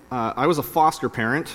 I was a foster parent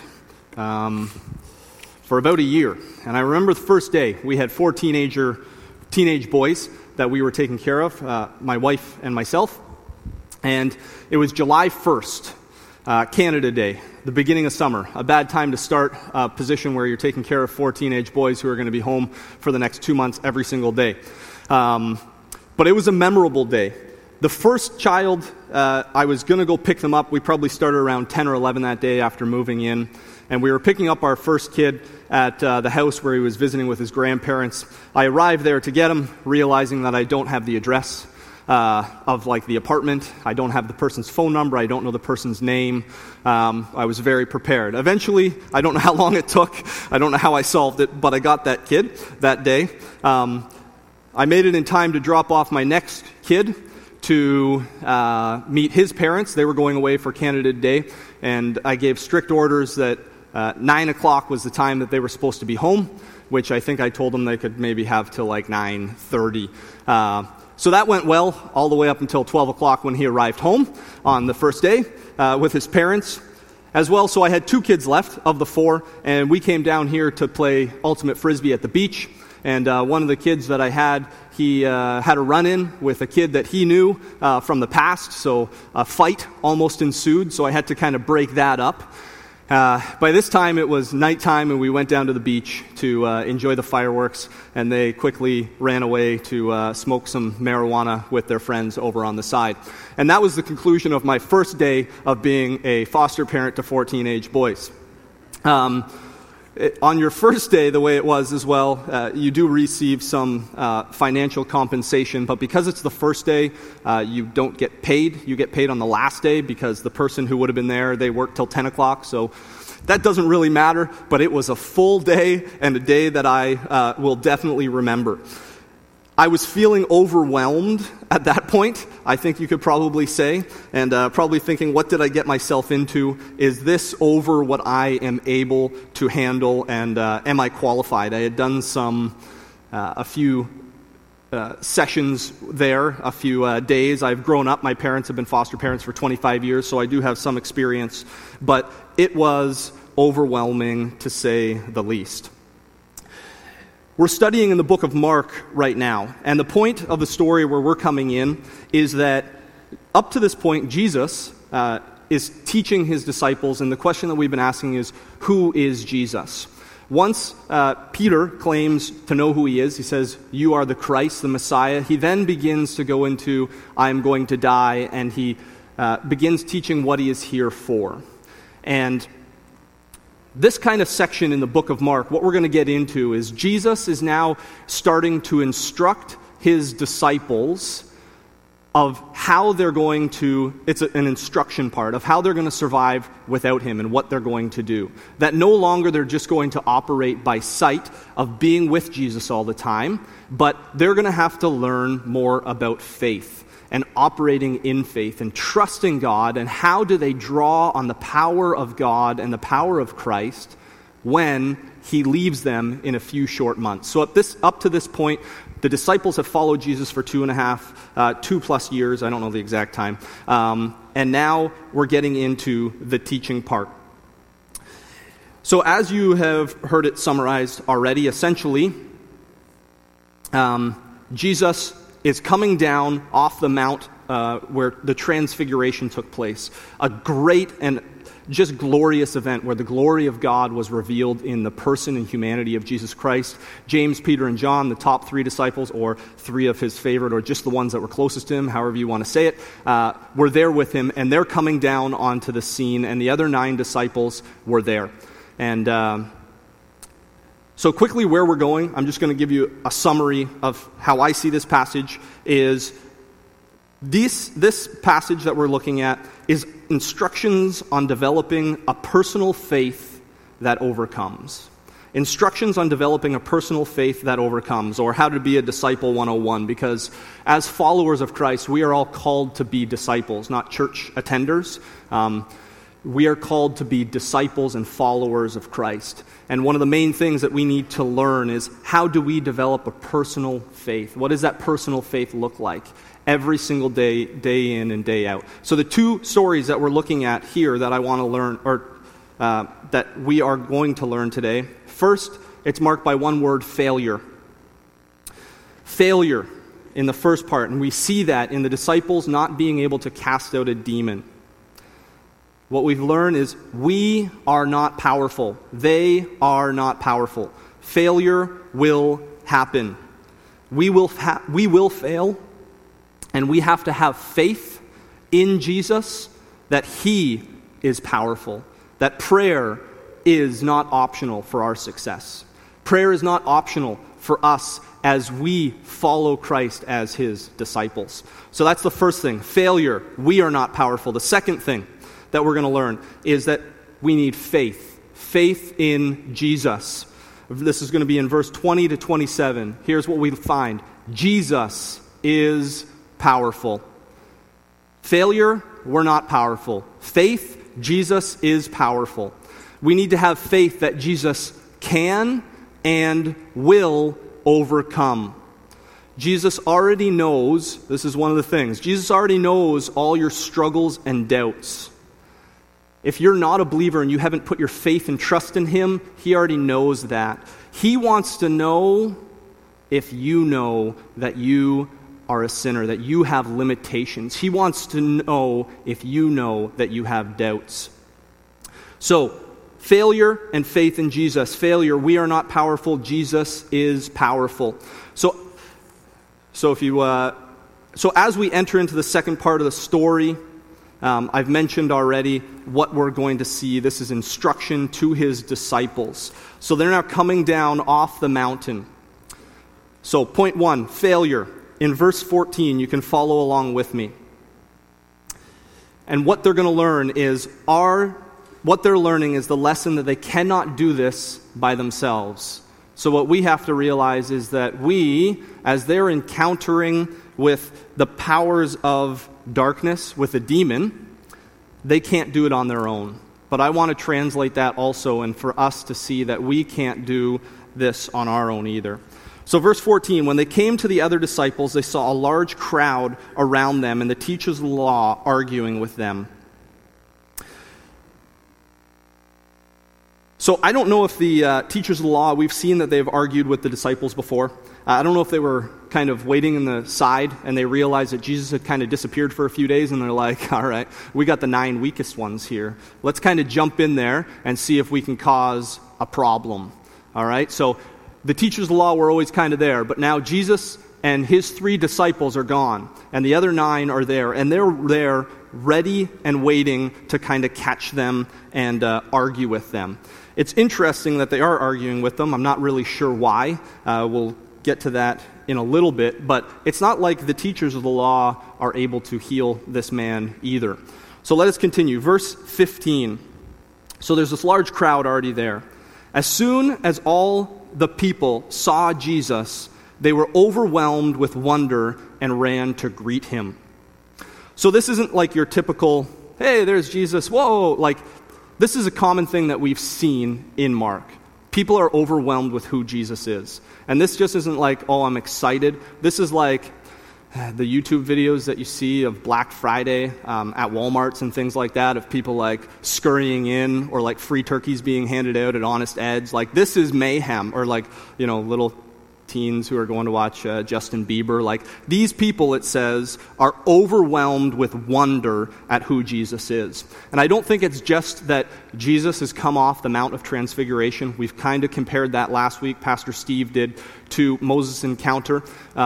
for about a year. And I remember the first day, we had 4 teenage boys that we were taking care of, my wife and myself. And it was July 1st, Canada Day, the beginning of summer, a bad time to start a position where you're taking care of 4 teenage boys who are going to be home for the next 2 months every single day. But it was a memorable day. The first child, I was going to go pick them up. We probably started around 10 or 11 that day after moving in. And we were picking up our first kid at the house where he was visiting with his grandparents. I arrived there to get him, realizing that I don't have the address of the apartment. I don't have the person's phone number. I don't know the person's name. I was very prepared. Eventually, I don't know how long it took. I don't know how I solved it, but I got that kid that day. I made it in time to drop off my next kid to meet his parents. They were going away for Canada Day, and I gave strict orders that 9 o'clock was the time that they were supposed to be home, which I think I told them they could maybe have till 9:30. So that went well all the way up until 12 o'clock when he arrived home on the first day with his parents as well. So I had 2 kids left of the 4, and we came down here to play ultimate frisbee at the beach. And one of the kids that I had, he had a run-in with a kid that he knew from the past, so a fight almost ensued, so I had to kind of break that up. By this time, it was nighttime, and we went down to the beach to enjoy the fireworks, and they quickly ran away to smoke some marijuana with their friends over on the side. And that was the conclusion of my first day of being a foster parent to 4 teenage boys. On your first day, the way it was as well, you do receive some financial compensation, but because it's the first day, you don't get paid. You get paid on the last day because the person who would have been there, they worked till 10 o'clock, so that doesn't really matter, but it was a full day and a day that I will definitely remember. I was feeling overwhelmed at that point, I think you could probably say, and probably thinking, what did I get myself into? Is this over what I am able to handle, and am I qualified? I had done a few sessions there, a few days. I've grown up. My parents have been foster parents for 25 years, so I do have some experience, but it was overwhelming to say the least. We're studying in the book of Mark right now, and the point of the story where we're coming in is that up to this point, Jesus is teaching his disciples, and the question that we've been asking is, who is Jesus? Once Peter claims to know who he is, he says, "You are the Christ, the Messiah." He then begins to go into, "I am going to die," and he begins teaching what he is here for. And this kind of section in the book of Mark, what we're going to get into is Jesus is now starting to instruct his disciples of how they're going to, it's an instruction part, of how they're going to survive without him and what they're going to do. That no longer they're just going to operate by sight of being with Jesus all the time, but they're going to have to learn more about faith and operating in faith and trusting God, and how do they draw on the power of God and the power of Christ when he leaves them in a few short months. So up to this point, the disciples have followed Jesus for 2+ years, I don't know the exact time, and now we're getting into the teaching part. So as you have heard it summarized already, essentially, Jesus is coming down off the mount where the transfiguration took place. A great and just glorious event where the glory of God was revealed in the person and humanity of Jesus Christ. James, Peter, and John, the top 3 disciples, or 3 of his favorite, or just the ones that were closest to him, however you want to say it, were there with him, and they're coming down onto the scene, and the other 9 disciples were there. And so quickly where we're going, I'm just going to give you a summary of how I see this passage, is this passage that we're looking at is instructions on developing a personal faith that overcomes. Instructions on developing a personal faith that overcomes, or how to be a disciple 101, because as followers of Christ, we are all called to be disciples, not church attenders. We are called to be disciples and followers of Christ. And one of the main things that we need to learn is, how do we develop a personal faith? What does that personal faith look like? every single day, day in and day out. So the two stories that we're looking at here that I want to learn, or that we are going to learn today, first, it's marked by one word, failure. Failure in the first part, and we see that in the disciples not being able to cast out a demon. What we've learned is we are not powerful. They are not powerful. Failure will happen. We will fail, and we have to have faith in Jesus that He is powerful, that prayer is not optional for our success. Prayer is not optional for us as we follow Christ as His disciples. So that's the first thing. Failure. We are not powerful. The second thing that we're going to learn is that we need faith. Faith in Jesus. This is going to be in verse 20 to 27. Here's what we find. Jesus is powerful. Failure, we're not powerful. Faith, Jesus is powerful. We need to have faith that Jesus can and will overcome. Jesus already knows, this is one of the things, Jesus already knows all your struggles and doubts. If you're not a believer and you haven't put your faith and trust in Him, He already knows that. He wants to know if you know that you are a sinner, that you have limitations. He wants to know if you know that you have doubts. So, failure and faith in Jesus. Failure, we are not powerful. Jesus is powerful. So as we enter into the second part of the story, I've mentioned already what we're going to see. This is instruction to His disciples. So they're now coming down off the mountain. So point one, failure. In verse 14, you can follow along with me. And what they're going to learn is what they're learning is the lesson that they cannot do this by themselves. So what we have to realize is that we, as they're encountering with the powers of darkness, with a demon, they can't do it on their own. But I want to translate that also, and for us to see that we can't do this on our own either. So verse 14, when they came to the other disciples, they saw a large crowd around them and the teachers of the law arguing with them. So I don't know if the teachers of the law, we've seen that they've argued with the disciples before. I don't know if they were kind of waiting in the side and they realized that Jesus had kind of disappeared for a few days and they're like, all right, we got the 9 weakest ones here. Let's kind of jump in there and see if we can cause a problem. All right, so the teachers of the law were always kind of there, but now Jesus and His 3 disciples are gone and the other 9 are there, and they're there ready and waiting to kind of catch them and argue with them. It's interesting that they are arguing with them. I'm not really sure why. We'll get to that in a little bit, but it's not like the teachers of the law are able to heal this man either. So let us continue. Verse 15. So there's this large crowd already there. As soon as all the people saw Jesus, they were overwhelmed with wonder and ran to greet Him. So this isn't like your typical, hey, there's Jesus, whoa, like this is a common thing that we've seen in Mark. People are overwhelmed with who Jesus is. And this just isn't like, oh, I'm excited. This is like the YouTube videos that you see of Black Friday at Walmarts and things like that, of people like scurrying in, or like free turkeys being handed out at Honest Ed's. Like, this is mayhem. Or like, you know, little teens who are going to watch Justin Bieber. Like, these people, it says, are overwhelmed with wonder at who Jesus is. And I don't think it's just that Jesus has come off the Mount of Transfiguration. We've kind of compared that last week, Pastor Steve did, to Moses' encounter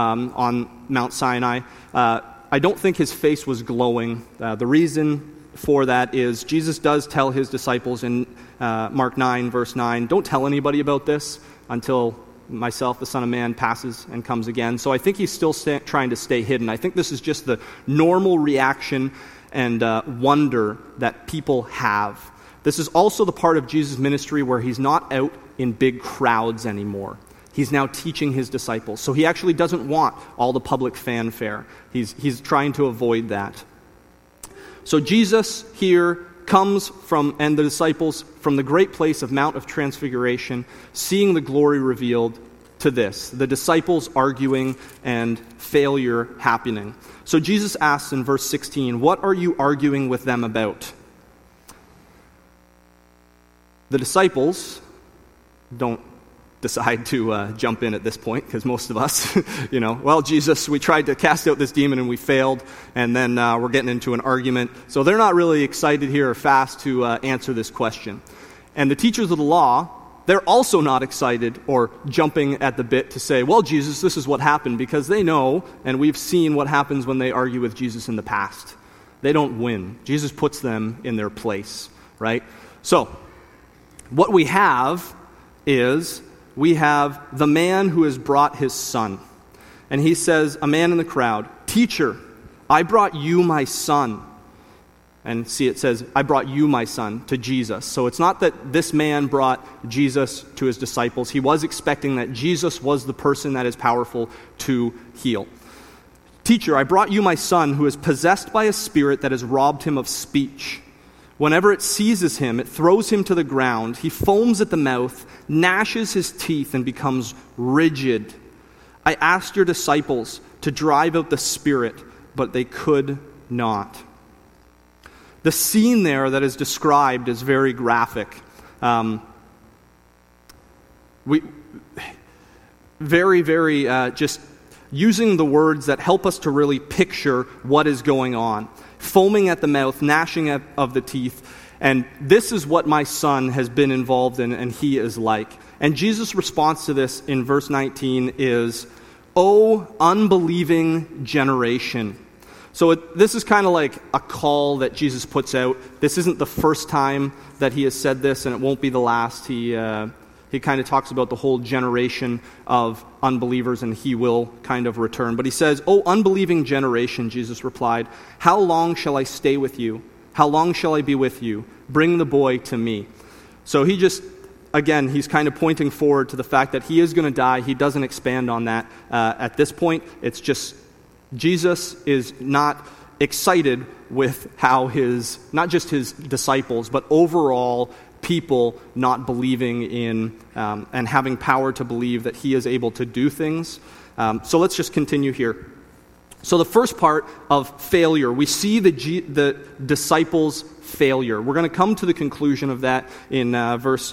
on Mount Sinai. I don't think His face was glowing. The reason for that is Jesus does tell His disciples in Mark 9, verse 9, don't tell anybody about this until myself, the Son of Man, passes and comes again. So I think He's still trying to stay hidden. I think this is just the normal reaction and wonder that people have. This is also the part of Jesus' ministry where He's not out in big crowds anymore. He's now teaching His disciples. So He actually doesn't want all the public fanfare. He's trying to avoid that. So Jesus here comes from, and the disciples, from the great place of Mount of Transfiguration, seeing the glory revealed, to this, the disciples arguing and failure happening. So Jesus asks in verse 16, what are you arguing with them about? The disciples don't decide to jump in at this point, because most of us, well, Jesus, we tried to cast out this demon and we failed, and then we're getting into an argument. So they're not really excited here or fast to answer this question. And the teachers of the law, they're also not excited or jumping at the bit to say, well, Jesus, this is what happened, because they know, and we've seen what happens when they argue with Jesus in the past. They don't win. Jesus puts them in their place, right? So, what we have is, we have the man who has brought his son. And he says, a man in the crowd, "Teacher, I brought you my son." And see, it says, "I brought you my son," to Jesus. So it's not that this man brought Jesus to his disciples. He was expecting that Jesus was the person that is powerful to heal. "Teacher, I brought you my son who is possessed by a spirit that has robbed him of speech. Whenever it seizes him, it throws him to the ground. He foams at the mouth, gnashes his teeth, and becomes rigid. I asked your disciples to drive out the spirit, but they could not." The scene there that is described is very graphic. Just using the words that help us to really picture what is going on. Foaming at the mouth, gnashing of the teeth. And this is what my son has been involved in, and he is like. And Jesus' response to this in verse 19 is, "O unbelieving generation." So this is kind of like a call that Jesus puts out. This isn't the first time that he has said this, and it won't be the last. He kind of talks about the whole generation of unbelievers, and he will kind of return. But he says, "O unbelieving generation," Jesus replied, "how long shall I stay with you? How long shall I be with you? Bring the boy to me." So he's kind of pointing forward to the fact that he is going to die. He doesn't expand on that at this point. It's just Jesus is not excited with how not just his disciples, but overall people not believing in and having power to believe that he is able to do things. So let's just continue here. So the first part of failure, we see the disciples' failure. We're going to come to the conclusion of that in verse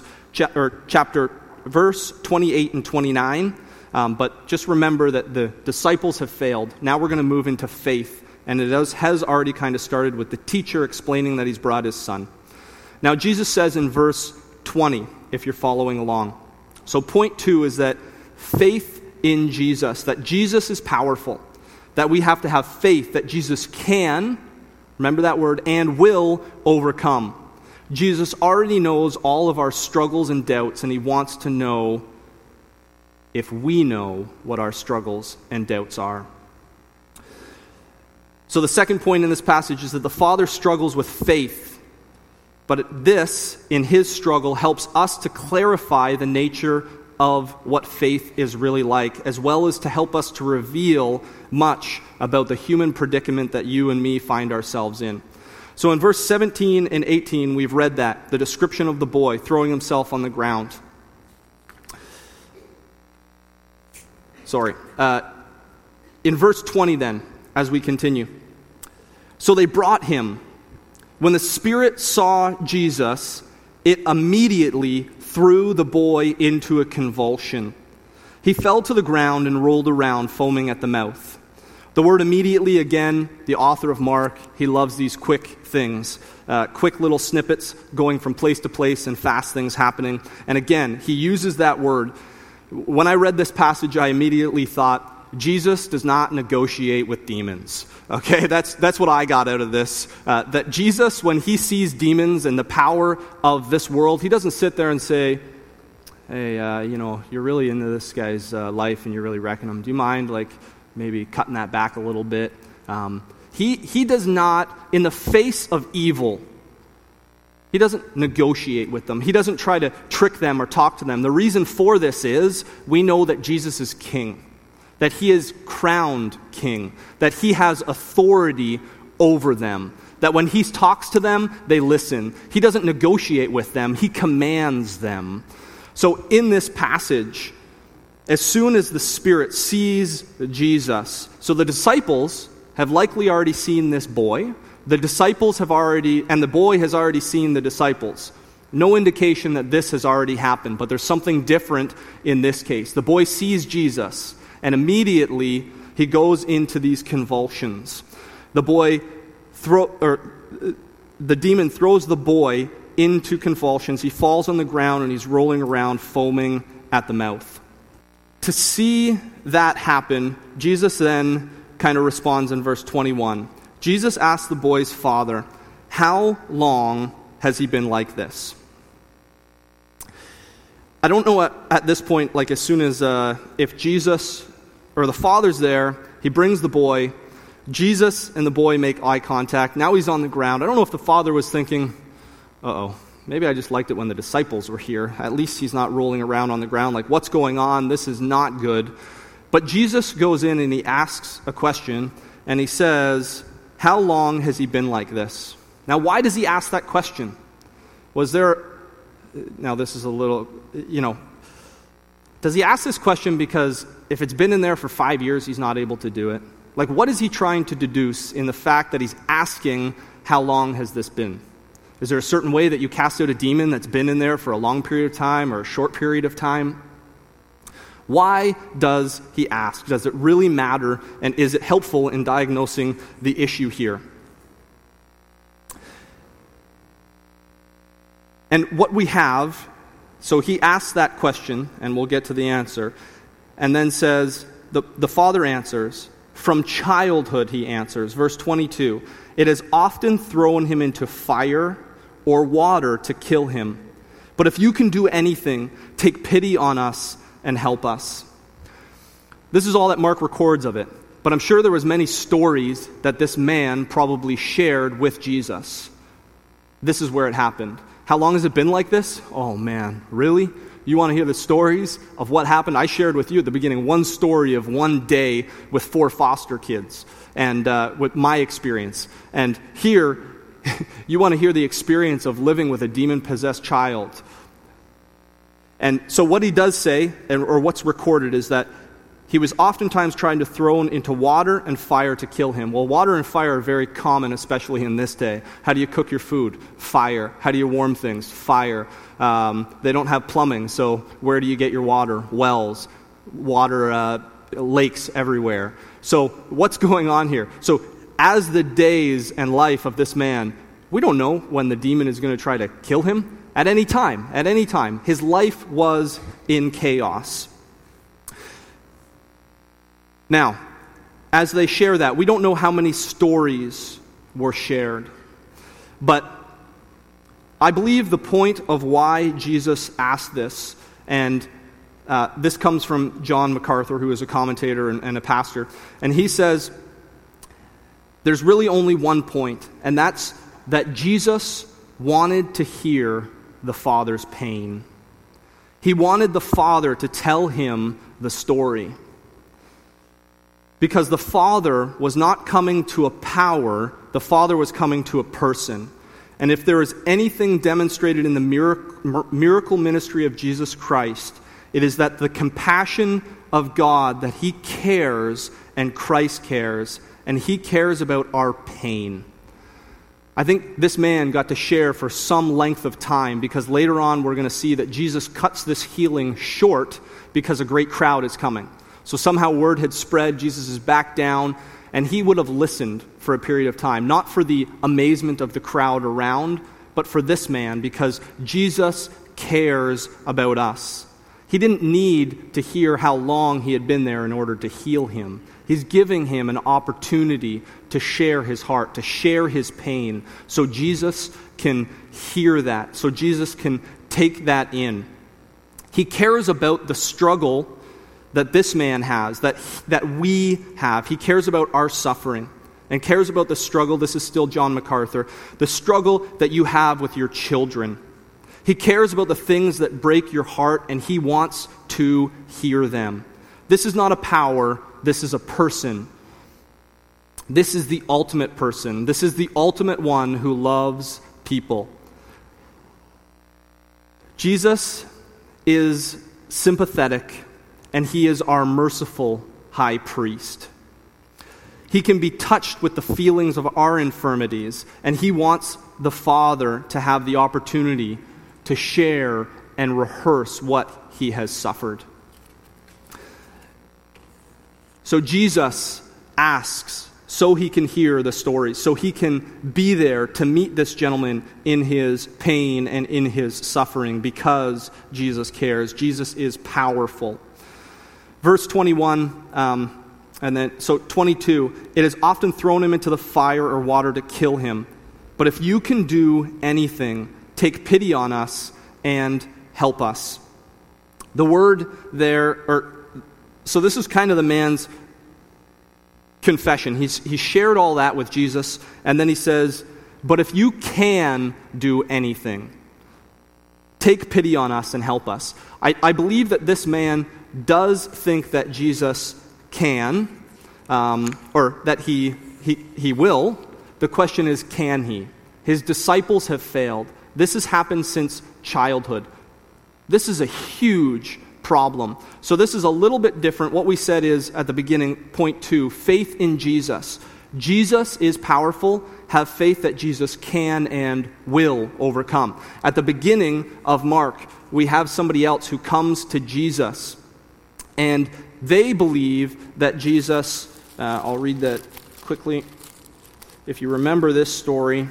28 and 29. But just remember that the disciples have failed. Now we're going to move into faith. And it has already kind of started with the teacher explaining that he's brought his son. Now Jesus says in verse 20, if you're following along. So point 2 is that faith in Jesus, that Jesus is powerful. That we have to have faith that Jesus can, remember that word, and will overcome. Jesus already knows all of our struggles and doubts, and he wants to know if we know what our struggles and doubts are. So the second point in this passage is that the Father struggles with faith, but this, in his struggle, helps us to clarify the nature of what faith is really like, as well as to help us to reveal much about the human predicament that you and me find ourselves in. So in verse 17 and 18, we've read that, the description of the boy throwing himself on the ground. In verse 20 then, as we continue. So they brought him. When the Spirit saw Jesus, it immediately threw the boy into a convulsion. He fell to the ground and rolled around, foaming at the mouth. The word immediately, again, the author of Mark, he loves these quick things, quick little snippets going from place to place and fast things happening. And again, he uses that word. When I read this passage, I immediately thought, Jesus does not negotiate with demons. Okay, that's what I got out of this. That Jesus, when he sees demons and the power of this world, he doesn't sit there and say, "Hey, you're really into this guy's life and you're really wrecking him. Do you mind, maybe cutting that back a little bit?" He does not, in the face of evil, he doesn't negotiate with them. He doesn't try to trick them or talk to them. The reason for this is we know that Jesus is king, that he is crowned king, that he has authority over them, that when he talks to them, they listen. He doesn't negotiate with them. He commands them. So in this passage, as soon as the Spirit sees Jesus, so the disciples have likely already seen this boy. The disciples have already, and the boy has already seen the disciples. No indication that this has already happened, but there's something different in this case. The boy sees Jesus, and immediately he goes into these convulsions. The demon throws the boy into convulsions. He falls on the ground and he's rolling around, foaming at the mouth. To see that happen, Jesus then kind of responds in verse 21. Jesus asked the boy's father, "How long has he been like this?" I don't know at this point, like as soon as if Jesus or the father's there, he brings the boy. Jesus and the boy make eye contact. Now he's on the ground. I don't know if the father was thinking, maybe I just liked it when the disciples were here. At least he's not rolling around on the ground like, what's going on? This is not good. But Jesus goes in and he asks a question, and he says, "How long has he been like this?" Now, why does he ask that question? Now this is a little, does he ask this question because if it's been in there for 5 years, he's not able to do it? Like, what is he trying to deduce in the fact that he's asking, how long has this been? Is there a certain way that you cast out a demon that's been in there for a long period of time or a short period of time? Why does he ask? Does it really matter? And is it helpful in diagnosing the issue here? And what we have, so he asks that question, and we'll get to the answer, and then says, the father answers, from childhood he answers, verse 22, "It has often thrown him into fire or water to kill him. But if you can do anything, take pity on us and help us." This is all that Mark records of it, but I'm sure there was many stories that this man probably shared with Jesus. This is where it happened. How long has it been like this? Oh man, really? You want to hear the stories of what happened? I shared with you at the beginning one story of one day with 4 foster kids and with my experience. And here, you want to hear the experience of living with a demon-possessed child. And so what he does say, or what's recorded, is that he was oftentimes trying to throw into water and fire to kill him. Well, water and fire are very common, especially in this day. How do you cook your food? Fire. How do you warm things? Fire. They don't have plumbing, so where do you get your water? Wells. Water, lakes everywhere. So what's going on here? So as the days and life of this man, we don't know when the demon is going to try to kill him. At any time. His life was in chaos. Now, as they share that, we don't know how many stories were shared. But I believe the point of why Jesus asked this, and this comes from John MacArthur, who is a commentator and a pastor, and he says, there's really only one point, and that's that Jesus wanted to hear the Father's pain. He wanted the Father to tell him the story. Because the Father was not coming to a power, the Father was coming to a person. And if there is anything demonstrated in the miracle ministry of Jesus Christ, it is that the compassion of God, that He cares and Christ cares, and He cares about our pain. I think this man got to share for some length of time, because later on we're going to see that Jesus cuts this healing short because a great crowd is coming. So somehow word had spread, Jesus is back down, and he would have listened for a period of time, not for the amazement of the crowd around, but for this man, because Jesus cares about us. He didn't need to hear how long he had been there in order to heal him. He's giving him an opportunity to share his heart, to share his pain, so Jesus can hear that, so Jesus can take that in. He cares about the struggle that this man has, that we have. He cares about our suffering and cares about the struggle, this is still John MacArthur, the struggle that you have with your children. He cares about the things that break your heart, and he wants to hear them. This is not a power, this is a person. This is the ultimate person. This is the ultimate one who loves people. Jesus is sympathetic and he is our merciful high priest. He can be touched with the feelings of our infirmities, and he wants the Father to have the opportunity to share and rehearse what he has suffered. So Jesus asks so he can hear the story, so he can be there to meet this gentleman in his pain and in his suffering, because Jesus cares. Jesus is powerful. Verse 21, and then, so 22, it has often thrown him into the fire or water to kill him. But if you can do anything, take pity on us and help us. The word there, so this is kind of the man's confession. He shared all that with Jesus, and then he says, but if you can do anything, take pity on us and help us. I believe that this man does think that Jesus can, or that he will. The question is, can he? His disciples have failed. This has happened since childhood. This is a huge problem. So this is a little bit different. What we said is, at the beginning, point 2, faith in Jesus. Jesus is powerful. Have faith that Jesus can and will overcome. At the beginning of Mark, we have somebody else who comes to Jesus, and they believe that Jesus, I'll read that quickly. If you remember this story,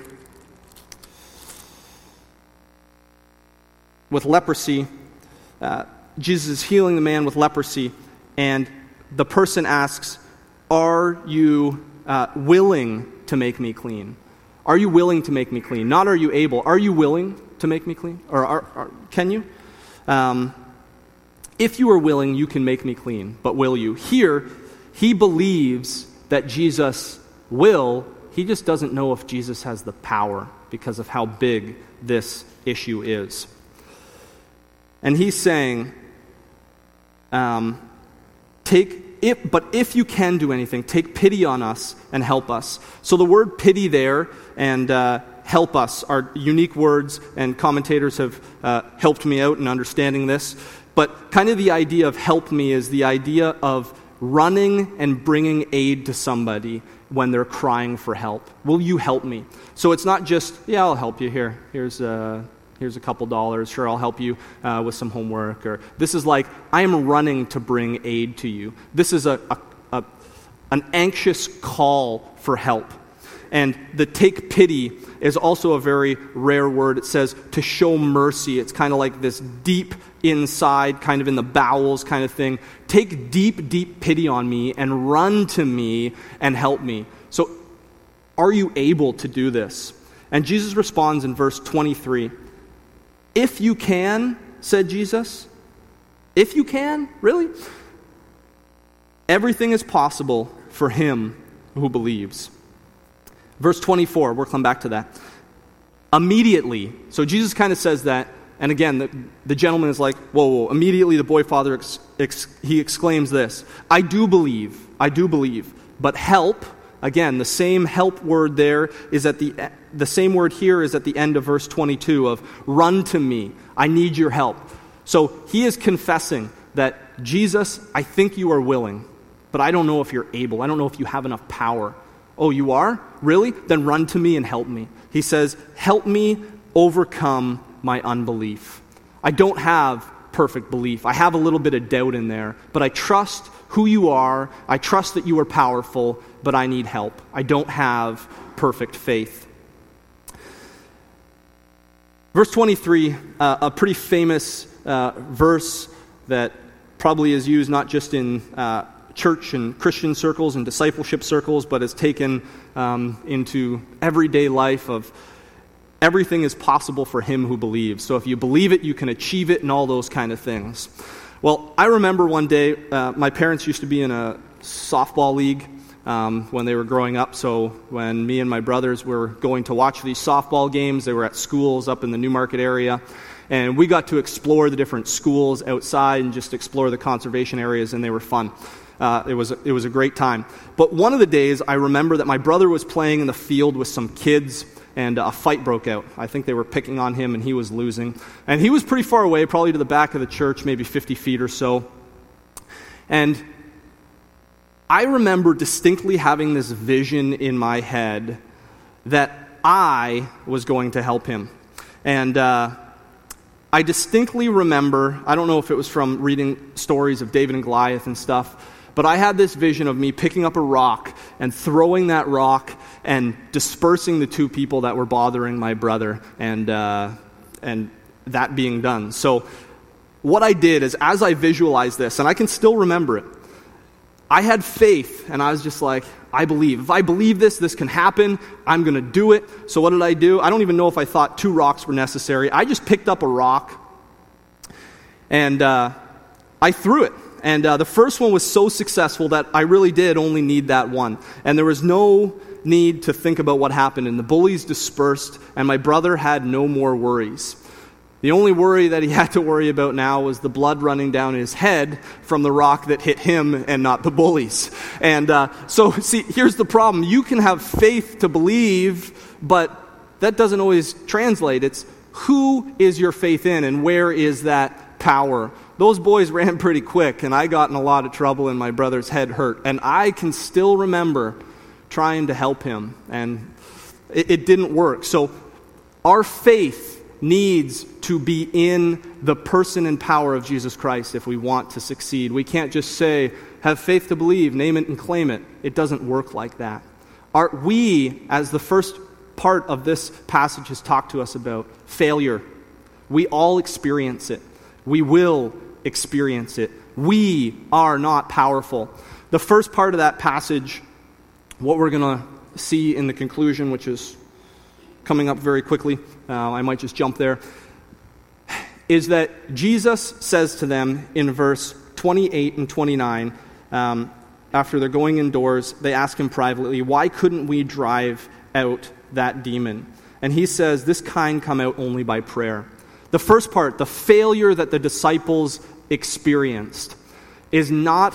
with leprosy, Jesus is healing the man with leprosy, and the person asks, are you willing to make me clean? Are you willing to make me clean? Not are you able. Are you willing to make me clean? Or can you? If you are willing, you can make me clean, but will you? Here, he believes that Jesus will. He just doesn't know if Jesus has the power because of how big this issue is. And he's saying, but if you can do anything, take pity on us and help us. So the word pity there and help us are unique words, and commentators have helped me out in understanding this. But kind of the idea of help me is the idea of running and bringing aid to somebody when they're crying for help. Will you help me? So it's not just, yeah, I'll help you here. Here's a couple dollars. Sure, I'll help you with some homework. Or this is like, I am running to bring aid to you. This is an anxious call for help. And the take pity is also a very rare word. It says to show mercy. It's kind of like this deep inside, kind of in the bowels kind of thing. Take deep, deep pity on me and run to me and help me. So are you able to do this? And Jesus responds in verse 23. If you can, said Jesus. If you can? Really? Everything is possible for him who believes. Verse 24, we'll come back to that. Immediately, so Jesus kind of says that, and again, the gentleman is like, whoa. Immediately the boy father, he exclaims this, I do believe, but help, again, the same help word there is at the same word here is at the end of verse 22 of run to me, I need your help. So he is confessing that Jesus, I think you are willing, but I don't know if you're able. I don't know if you have enough power. Oh, you are? Really? Then run to me and help me. He says, help me overcome my unbelief. I don't have perfect belief. I have a little bit of doubt in there, but I trust who you are. I trust that you are powerful, but I need help. I don't have perfect faith. Verse 23, a pretty famous verse that probably is used not just in church and Christian circles and discipleship circles, but is taken into everyday life of everything is possible for him who believes. So if you believe it, you can achieve it and all those kind of things. Well, I remember one day, my parents used to be in a softball league when they were growing up. So when me and my brothers were going to watch these softball games, they were at schools up in the Newmarket area. And we got to explore the different schools outside and just explore the conservation areas, and they were fun. It was a great time. But one of the days, I remember that my brother was playing in the field with some kids, and a fight broke out. I think they were picking on him, and he was losing. And he was pretty far away, probably to the back of the church, maybe 50 feet or so. And I remember distinctly having this vision in my head that I was going to help him. And I distinctly remember, I don't know if it was from reading stories of David and Goliath and stuff, but I had this vision of me picking up a rock and throwing that rock and dispersing the two people that were bothering my brother, and that being done. So what I did is, as I visualized this, and I can still remember it, I had faith, and I was just like, I believe. If I believe this can happen. I'm going to do it. So what did I do? I don't even know if I thought 2 rocks were necessary. I just picked up a rock, and I threw it. And the first one was so successful that I really did only need that one. And there was no need to think about what happened. And the bullies dispersed, and my brother had no more worries. The only worry that he had to worry about now was the blood running down his head from the rock that hit him and not the bullies. And so, see, here's the problem. You can have faith to believe, but that doesn't always translate. It's who is your faith in, and where is that power? Those boys ran pretty quick, and I got in a lot of trouble, and my brother's head hurt. And I can still remember trying to help him, and it didn't work. So our faith needs to be in the person and power of Jesus Christ if we want to succeed. We can't just say, have faith to believe, name it and claim it. It doesn't work like that. We, as the first part of this passage has talked to us about, failure. We all experience it. We will experience it. We are not powerful. The first part of that passage, what we're going to see in the conclusion, which is coming up very quickly, I might just jump there, is that Jesus says to them in verse 28 and 29, after they're going indoors, they ask him privately, why couldn't we drive out that demon? And he says, this kind come out only by prayer. The first part, the failure that the disciples experienced, is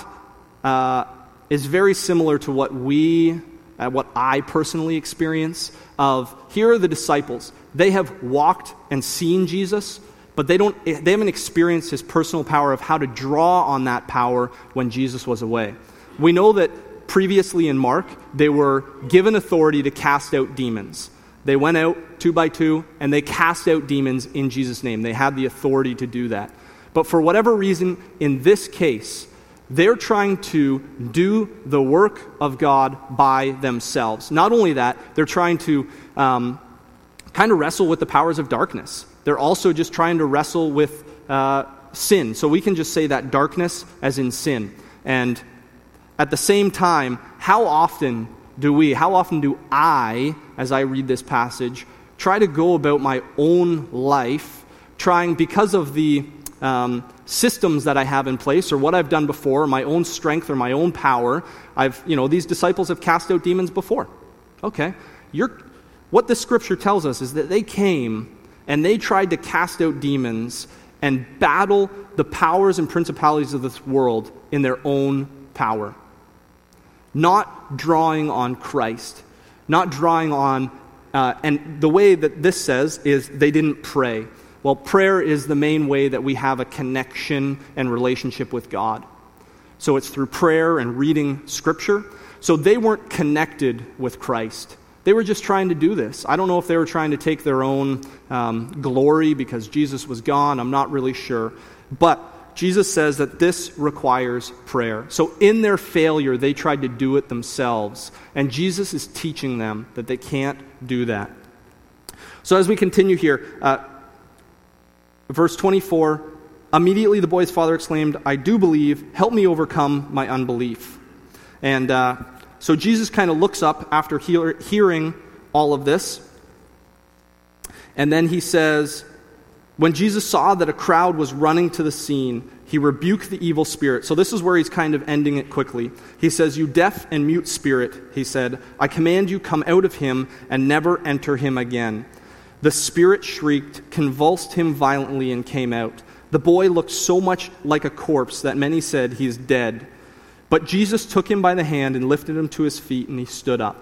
very similar to what I personally experience. Of here are the disciples. They have walked and seen Jesus, but they haven't experienced his personal power of how to draw on that power when Jesus was away. We know that previously in Mark, they were given authority to cast out demons. They went out 2 by 2, and they cast out demons in Jesus' name. They had the authority to do that. But for whatever reason, in this case, they're trying to do the work of God by themselves. Not only that, they're trying to kind of wrestle with the powers of darkness. They're also just trying to wrestle with sin. So we can just say that darkness as in sin. And at the same time, how often do I, as I read this passage, try to go about my own life, trying, because of the systems that I have in place, or what I've done before, my own strength or my own power. These disciples have cast out demons before. Okay. What the scripture tells us is that they came and they tried to cast out demons and battle the powers and principalities of this world in their own power. Not drawing on Christ. Not drawing on, and the way that this says is they didn't pray. Well, prayer is the main way that we have a connection and relationship with God. So it's through prayer and reading Scripture. So they weren't connected with Christ. They were just trying to do this. I don't know if they were trying to take their own glory because Jesus was gone. I'm not really sure. But Jesus says that this requires prayer. So in their failure, they tried to do it themselves. And Jesus is teaching them that they can't do that. So as we continue here, verse 24, immediately the boy's father exclaimed, I do believe, help me overcome my unbelief. And so Jesus kind of looks up after hearing all of this. And then he says, when Jesus saw that a crowd was running to the scene, he rebuked the evil spirit. So this is where he's kind of ending it quickly. He says, you deaf and mute spirit, he said, I command you, come out of him and never enter him again. The spirit shrieked, convulsed him violently, and came out. The boy looked so much like a corpse that many said, he is dead. But Jesus took him by the hand and lifted him to his feet, and he stood up.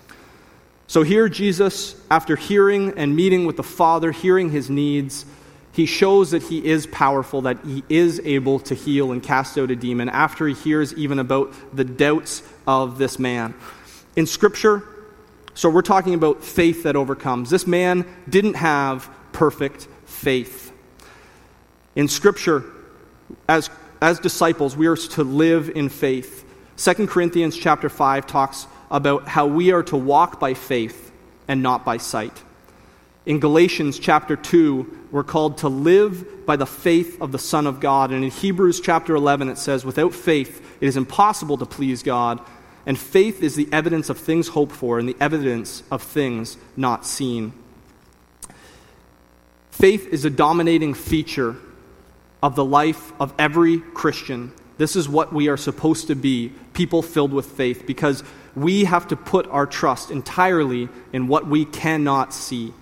So here Jesus, after hearing and meeting with the Father, hearing his needs, He shows that he is powerful, that he is able to heal and cast out a demon after he hears even about the doubts of this man. In Scripture, so we're talking about faith that overcomes. This man didn't have perfect faith. In Scripture, as disciples, we are to live in faith. 2 Corinthians chapter 5 talks about how we are to walk by faith and not by sight. In Galatians chapter 2, we're called to live by the faith of the Son of God. And in Hebrews chapter 11, it says, without faith, it is impossible to please God. And faith is the evidence of things hoped for and the evidence of things not seen. Faith is a dominating feature of the life of every Christian. This is what we are supposed to be, people filled with faith, because we have to put our trust entirely in what we cannot see.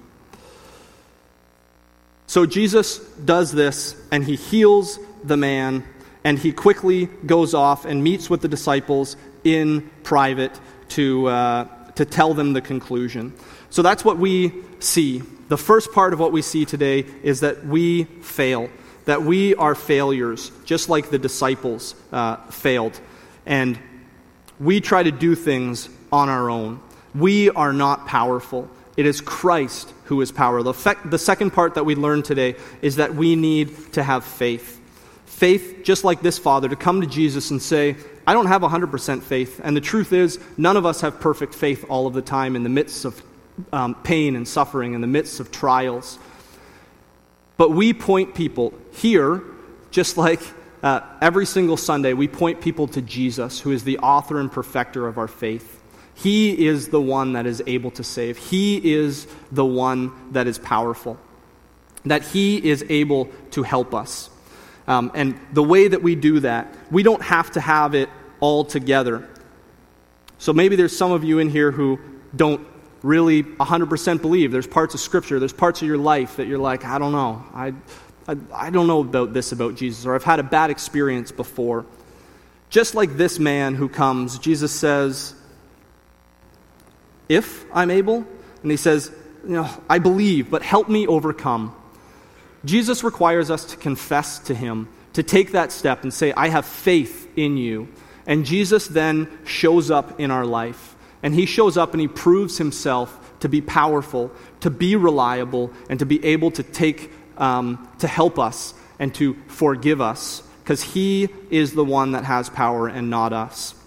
So Jesus does this, and he heals the man, and he quickly goes off and meets with the disciples in private to tell them the conclusion. So that's what we see. The first part of what we see today is that we fail, that we are failures, just like the disciples failed. And we try to do things on our own. We are not powerful. It is Christ who is power. The second part that we learn today is that we need to have faith. Faith, just like this father, to come to Jesus and say, I don't have 100% faith. And the truth is, none of us have perfect faith all of the time in the midst of pain and suffering, in the midst of trials. But we point people here, just like every single Sunday, we point people to Jesus, who is the author and perfecter of our faith. He is the one that is able to save. He is the one that is powerful, that he is able to help us. And the way that we do that, we don't have to have it all together. So maybe there's some of you in here who don't really 100% believe. There's parts of Scripture, there's parts of your life that you're like, I don't know. I don't know about this about Jesus, or I've had a bad experience before. Just like this man who comes, Jesus says, if I'm able, and he says, I believe, but help me overcome. Jesus requires us to confess to him, to take that step and say, I have faith in you. And Jesus then shows up in our life. And he shows up and he proves himself to be powerful, to be reliable, and to be able to to help us and to forgive us, because he is the one that has power and not us.